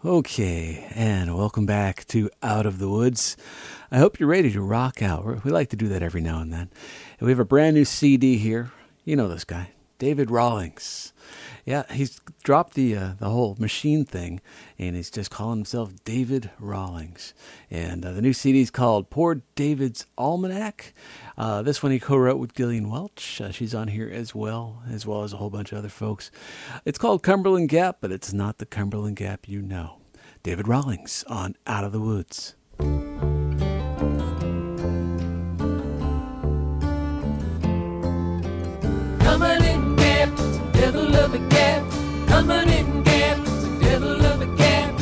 Okay, and welcome back to Out of the Woods. I hope you're ready to rock out. We like to do that every now and then. And we have a brand new CD here. You know this guy, David Rawlings. Yeah, he's dropped the whole machine thing, and he's just calling himself David Rawlings. And the new CD is called Poor David's Almanac. This one he co-wrote with Gillian Welch. She's on here as well as a whole bunch of other folks. It's called Cumberland Gap, but it's not the Cumberland Gap you know. David Rawlings on Out of the Woods. Cumberland Gap, the devil of a gap. Cumberland Gap, the devil of a gap.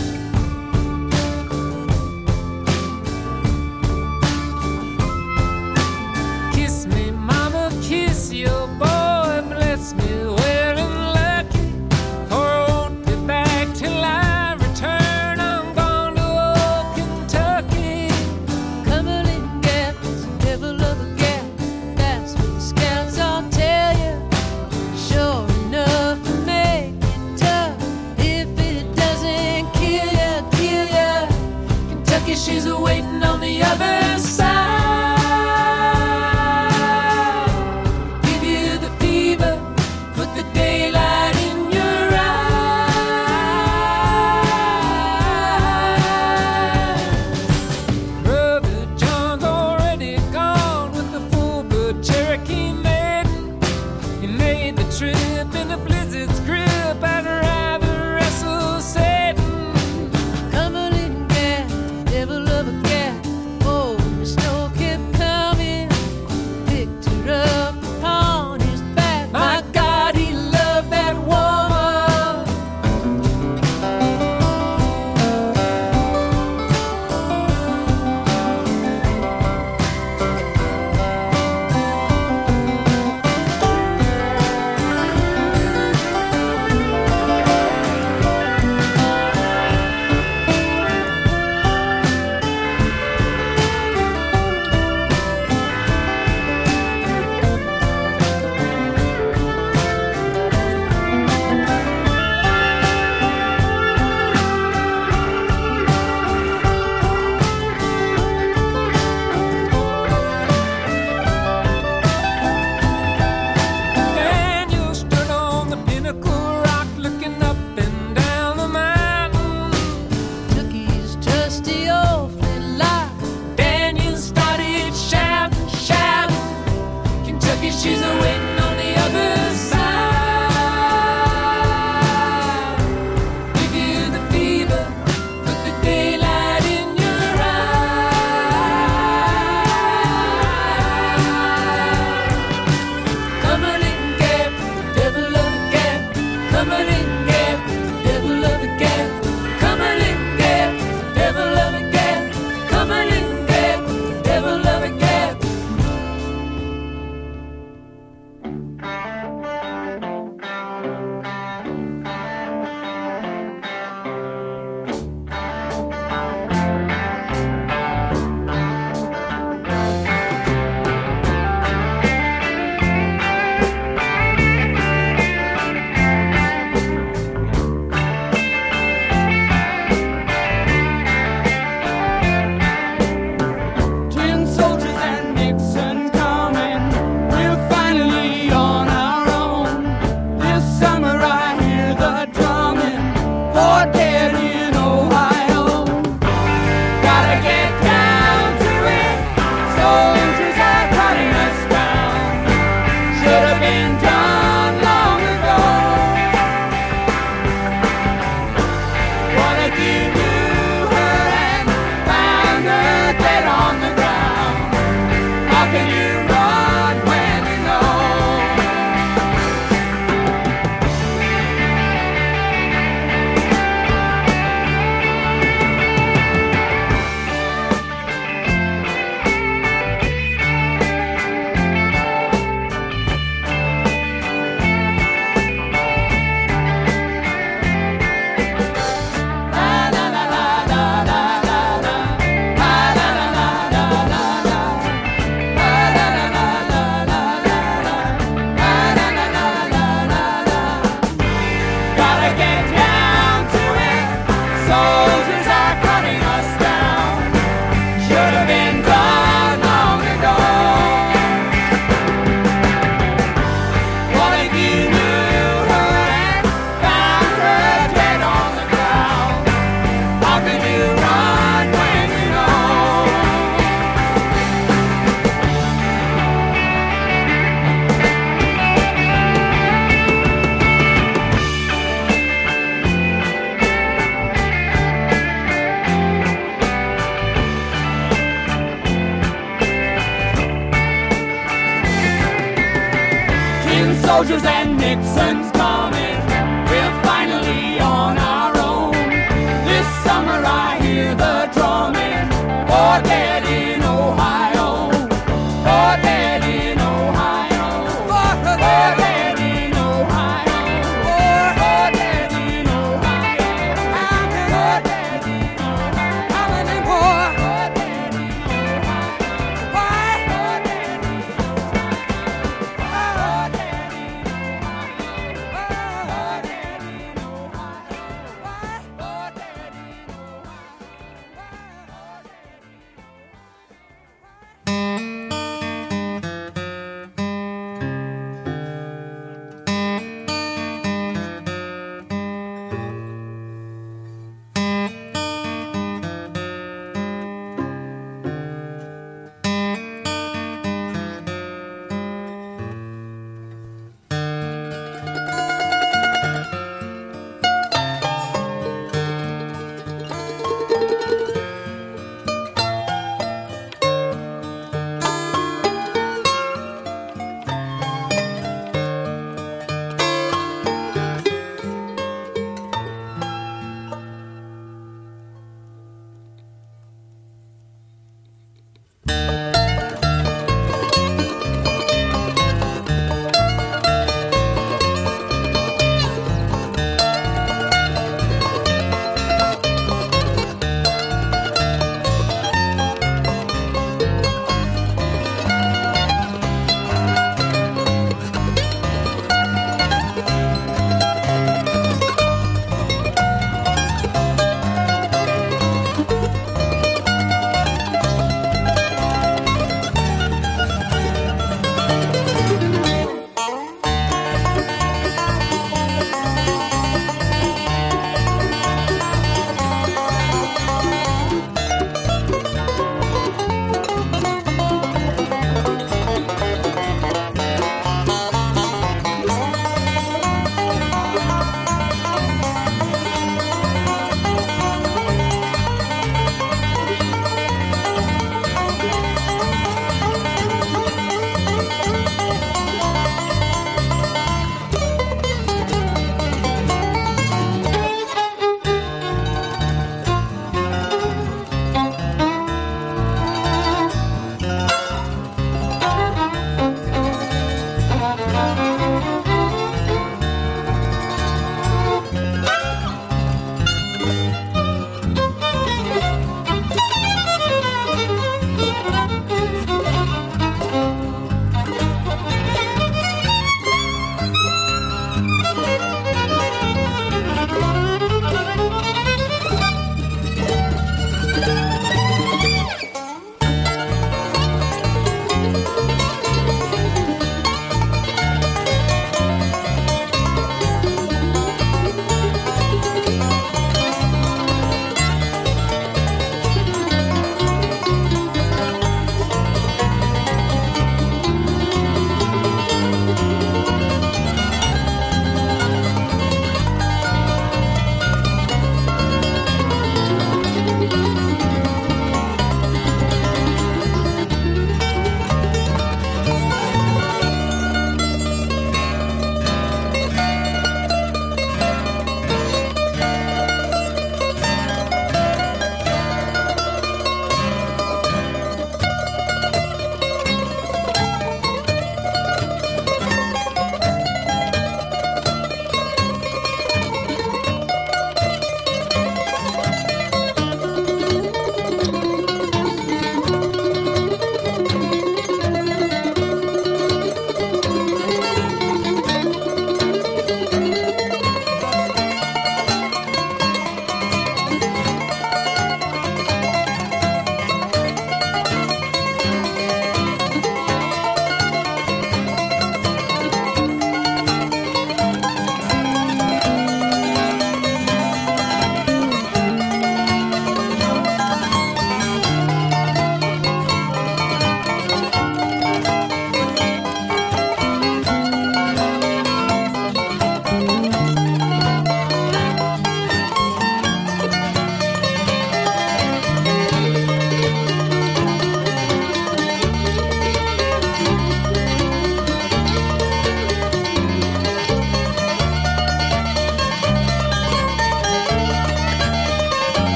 Kiss me, mama, kiss your boy. Bless me well and lucky, for I won't be back till I return. I'm gone to old Kentucky. Cumberland Gap, the devil of a gap. That's what the scouts all tell you. Sure enough, to make it tough. If it doesn't kill ya, Kentucky, she's waiting on the other side. Give you the fever, put the daylight in your eyes. Brother John's already gone with the full-blood Cherokee maiden. He made the trip in a blizzard's grip. I'd rather wrestle Satan. Cumberland Gap, devil of a gap. Oh, the snow kept coming, picked her up upon his back. My God, he loved that woman. Daniel stood on the pinnacle rock, looking up and down the mountain. Took his trusty old flintlock. Daniel started shouting, shouting. Kentucky, she's waiting on the other side. Give you the fever, put the daylight in your eyes. Cumberland Gap, the devil of a gap. Cumberland Gap, the devil of a gap. Cumberland Gap, the devil of a gap. Cumberland Gap, the devil of a gap. Tin soldiers and Nixon's coming. We're finally on our own. This summer I hear the drumming. For dead in Ohio. Gotta get down to it. Soldiers are cutting us down. Should have been done long ago. What if you knew her and found her dead on the ground? How can you run when you know? Na na soldiers and Nixon's coming. We're finally on our own. This summer I hear the drumming. For dead in Ohio. For dead in Ohio. For dead in Ohio. For dead in Ohio. For dead in Ohio. How many more? For dead in Ohio. Why? For dead in Ohio. For dead in Ohio.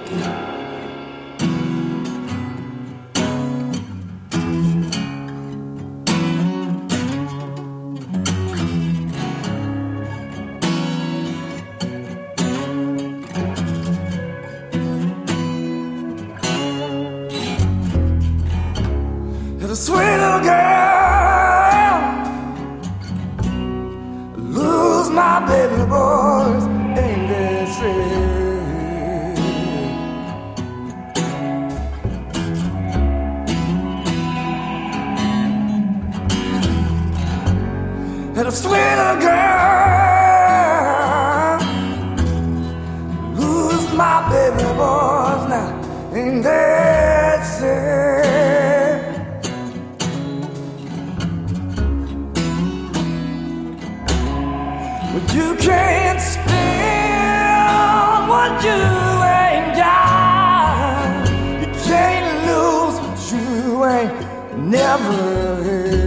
There's a sweet little girl, lose my baby boys, ain't they sad? And a sweet little girl, lose my baby boys now, ain't that sad? But you can't spend what you ain't got. You can't lose what you ain't never had.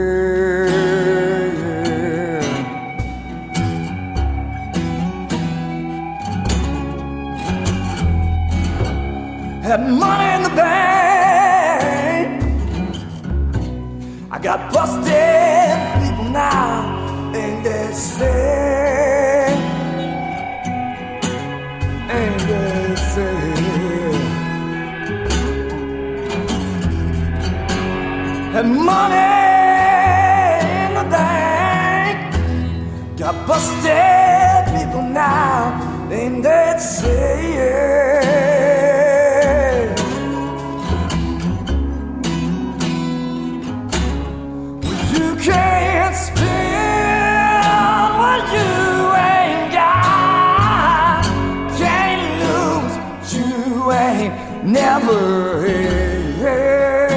Had money in the bank, I got busted people now, ain't that sad? Ain't that sad? Had money in the bank, got busted people now, ain't that sad? You can't spend what you ain't got. Can't lose what you ain't never had.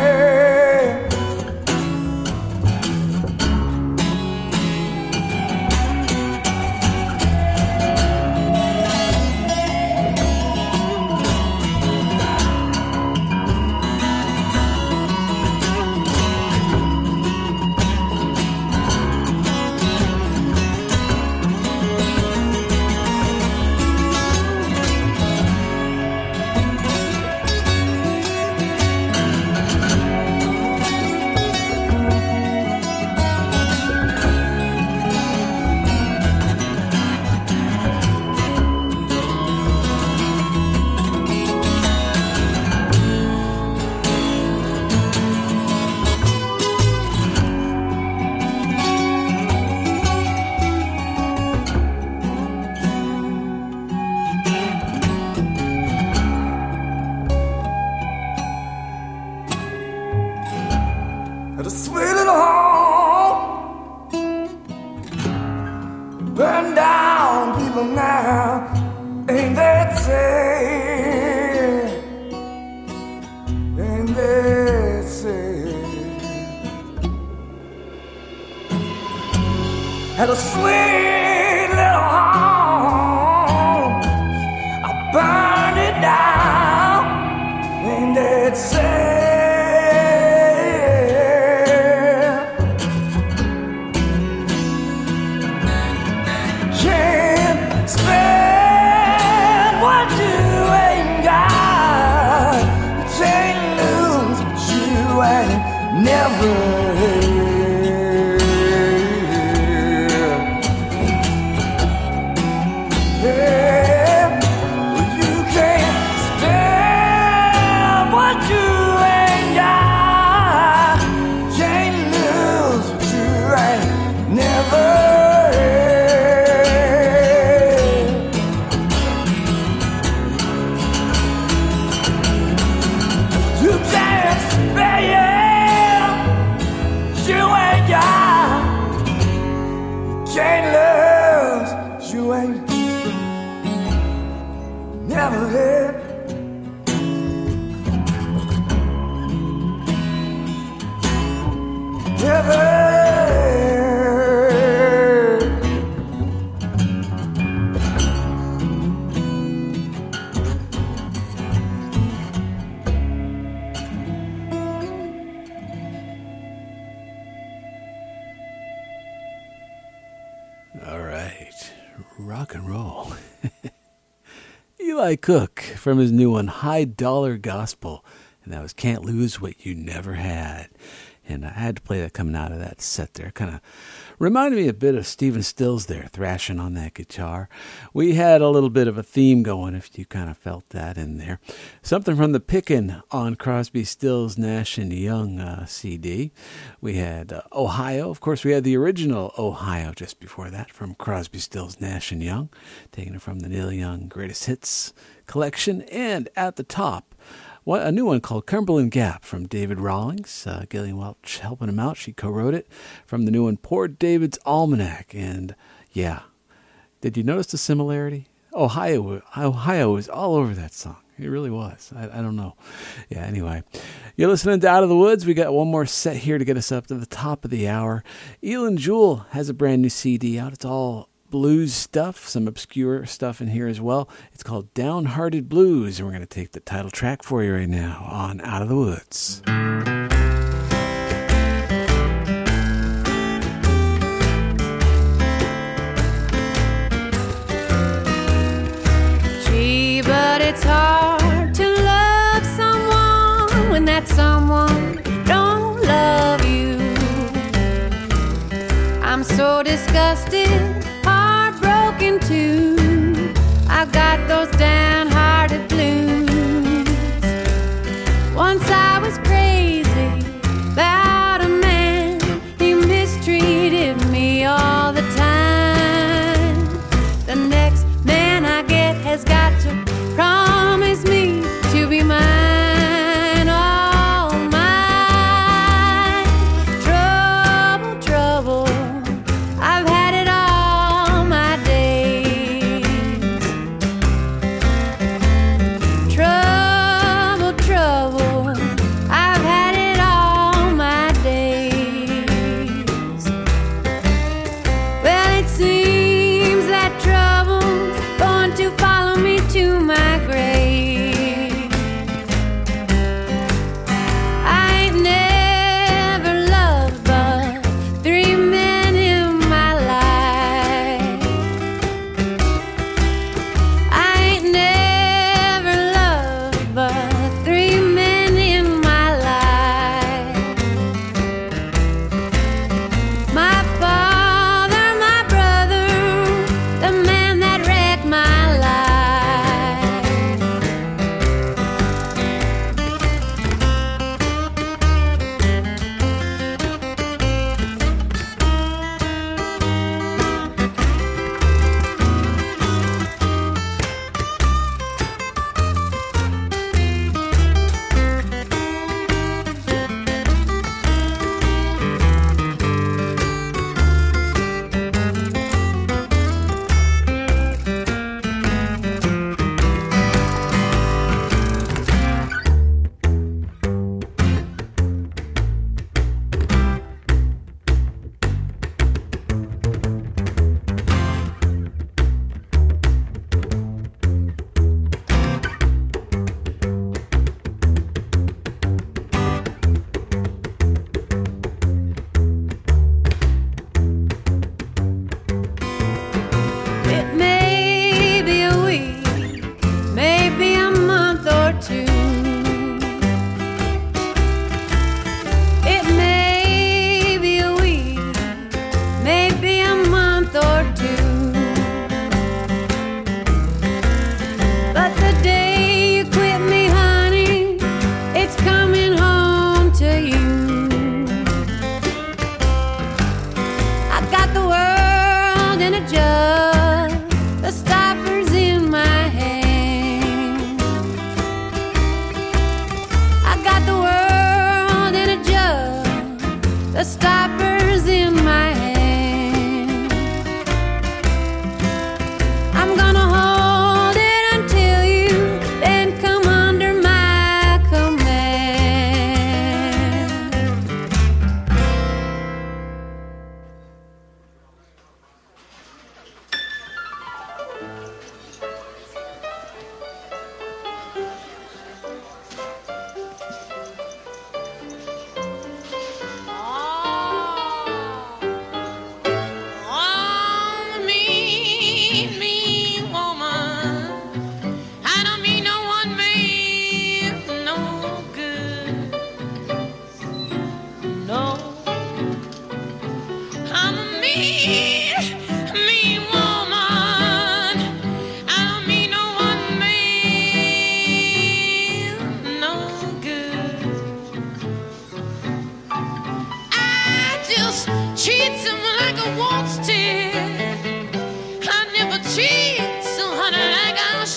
At a sweet little home, burned down people now, ain't that sad? Ain't that sad? At a sweet little home, I burned it down, ain't that sad? Spend what you ain't got. You can't lose what you ain't never had. Yeah. Well, you can't spend what you ain't got. Can't lose what you ain't never had. You can't spare you ain't got. Can't lose you ain't never had. Never had. All right, rock and roll. You Eli Cook from his new one, High Dollar Gospel. And that was Can't Lose What You Never Had. And I had to play that coming out of that set there. Kind of reminded me a bit of Stephen Stills there, thrashing on that guitar. We had a little bit of a theme going, if you kind of felt that in there. Something from the Pickin' on Crosby, Stills, Nash & Young CD. We had Ohio. Of course, we had the original Ohio just before that from Crosby, Stills, Nash & Young, taking it from the Neil Young Greatest Hits collection. And at the top, a new one called Cumberland Gap from David Rawlings. Gillian Welch helping him out. She co-wrote it from the new one, Poor David's Almanac. And yeah, did you notice the similarity? Ohio was all over that song. It really was. I don't know. Yeah, anyway. You're listening to Out of the Woods. We got one more set here to get us up to the top of the hour. Elin Jewell has a brand new CD out. It's all blues stuff, some obscure stuff in here as well. It's called Downhearted Blues, and we're going to take the title track for you right now on Out of the Woods. Gee, but it's hard to love someone when that someone don't love you. I'm so disgusted, heartbroken too. I got those downhearted blues. Once I was crazy about a man. He mistreated me all the time. The next man I get has got to promise me to be mine, all mine. Trouble, trouble, I've had it all.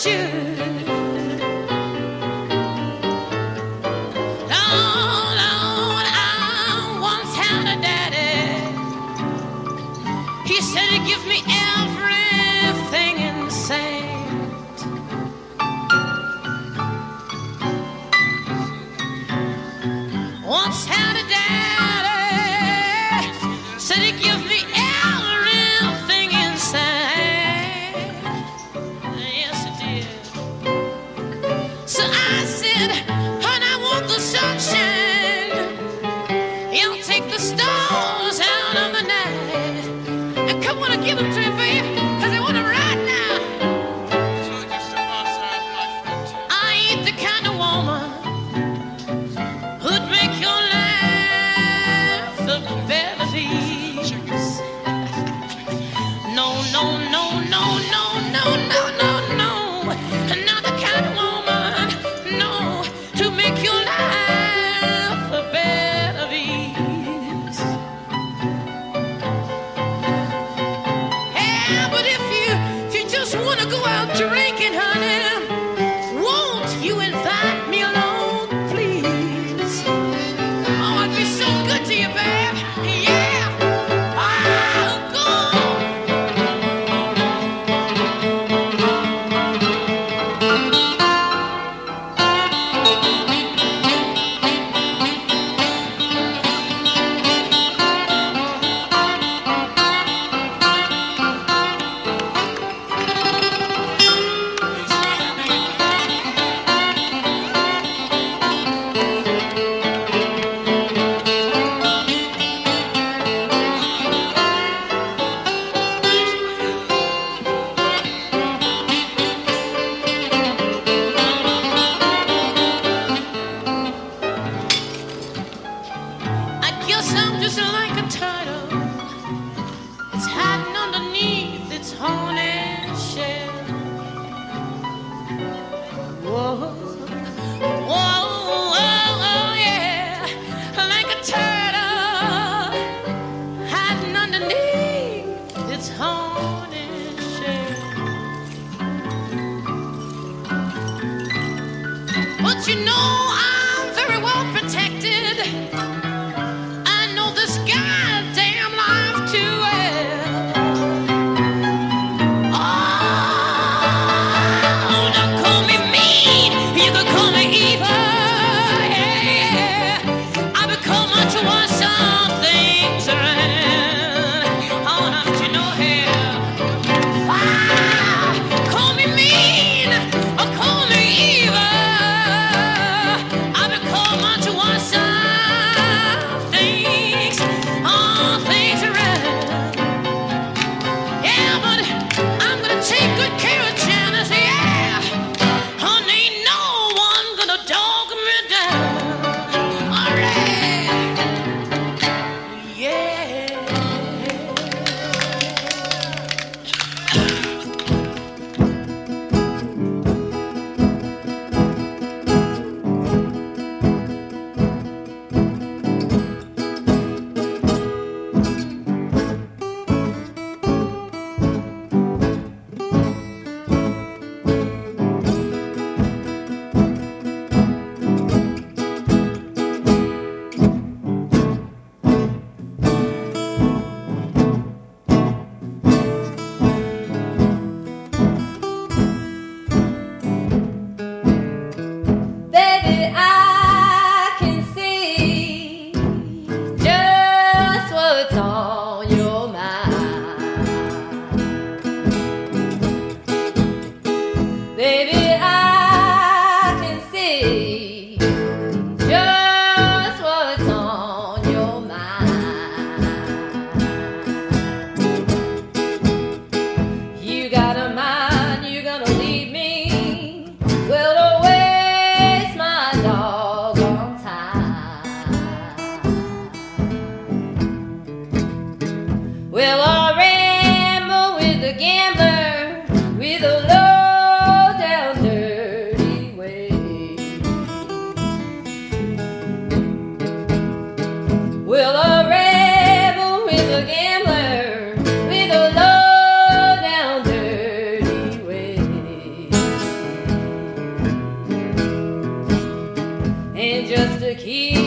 should. Lord, Lord, I once had a daddy. He said he'd give me everything in sight. Once had a daddy, said he'd give me everything inside. Yes, he did. So I said, honey, I want the sunshine. You'll take the stars out of the night. And come on and give them to me, baby, because I want them right now. I ain't the kind of woman who'd make your life a better piece. No, no, no, no, no, no, no, no, no. Not the kind of woman, no, to make your life a better piece. Yeah, but if you just want to go out drinking, honey, won't you invite me along, please? Oh, I'd be so good to you, babe. Yeah. Oh, go. I guess I'm just like a turtle. It's hiding underneath its horny shell. Whoa, whoa, whoa, yeah, like a turtle hiding underneath its horny shell. But you know I'm very well protected. I know this goddamn life too well. Oh, don't call me mean. You could call me evil. Yeah. I become much worse on things around. Oh, don't you know hell? Call me mean or call me evil. Keep